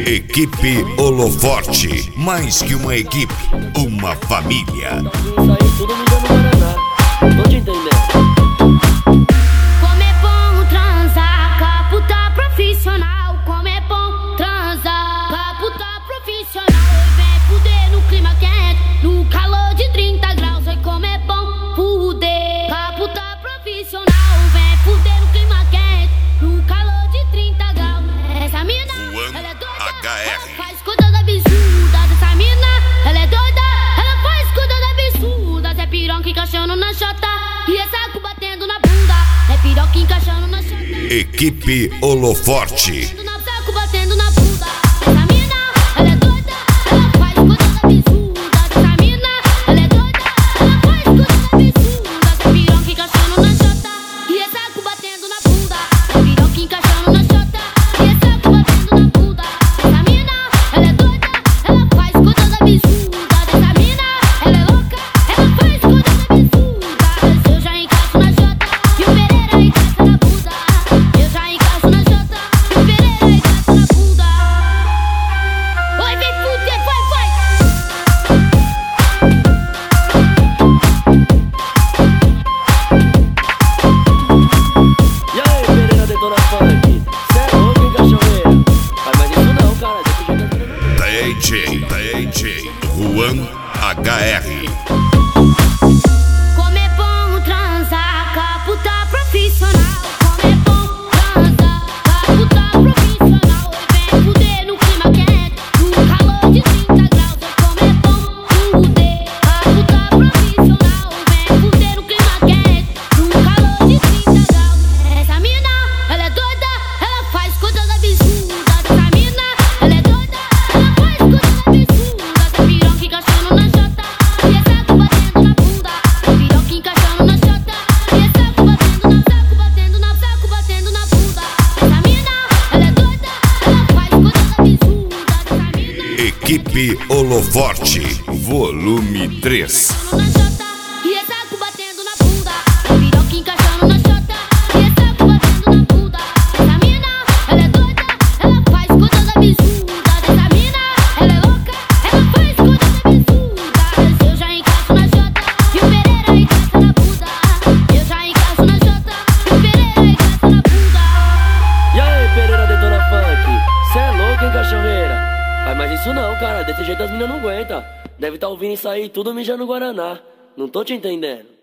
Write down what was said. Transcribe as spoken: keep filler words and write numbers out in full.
Equipe Holoforte, mais que uma equipe, uma família. Isso aí tudo mijando no Guaraná, tô te entendendo. Como é bom transar, caputa profissional. Como é bom transar, caputa profissional. Oi, vem fuder no clima quente, no calor de trinta graus. Oi, como é bom fuder, caputa profissional. Vem fuder no clima quente, no calor de trinta graus. Essa mina, ela é doida, H R. ela faz coisas absurdas. Essa mina, ela é doida, ela faz coisas absurdas. É piroca encaixando na chota e é saco batendo na bunda. É piroca encaixando na chota. Equipe Holoforte. Batendo na saco, batendo na bunda. Essa mina, ela é doida, ela faz coisas absurdas. Essa mina, ela é doida, ela faz coisas absurdas. É piroca encaixando na chota e é saco batendo na bunda. É piroca encaixando na chota e é saco batendo na bunda. Essa mina, ela é doida, ela faz coisas absurdas. Essa mina, ela é louca, ela faz coisas absurdas. Eu já encaixo na chota e o Pereira encaixa na bunda. Eu já encaixo na chota e o Pereira encaixa na bunda. Oi, vem fuder, vai, vai! E aí, Pereira Detona Funk? Cê é louco, hein, cachorreira? Faz mais isso não, cara, desse jeito as minas não aguentam. D J, D J, Juan H R. Como é bom transar, caputa profissional. Como é bom transar, caputa profissional. Vem fuder no clima quente, no calor de trinta graus. Como é bom fuder, caputa profissional. Vem fuder no clima quente, no calor de trinta graus. Essa mina, ela é doida, ela faz coisas absurdas. Essa mina, ela é doida, ela faz coisas absurdas. É piroca encaixando na chota e é saco batendo na bunda. É piroca encaixando na chota e é saco batendo na saco, batendo na saco, batendo na bunda. Essa mina, ela é doida, ela faz coisas absurdas. Essa mina, Equipe Holoforte, volume três. na chota e é saco batendo na bunda. É piroca encaixando na chota e é saco batendo na bunda. Essa mina, ela é doida, ela faz coisas absurdas. Essa mina, ela é louca, ela faz coisas absurdas. Eu já encaixo na chota e o Pereira encaixa na bunda. Eu já encaixo na chota e o Pereira encaixa na bunda. E aí, Pereira Detona Funk? Cê é louco, hein, cachorreira? Faz mais isso não, cara, desse jeito as minas não aguentam. Deve tá ouvindo isso aí tudo mijando no Guaraná, não tô te entendendo.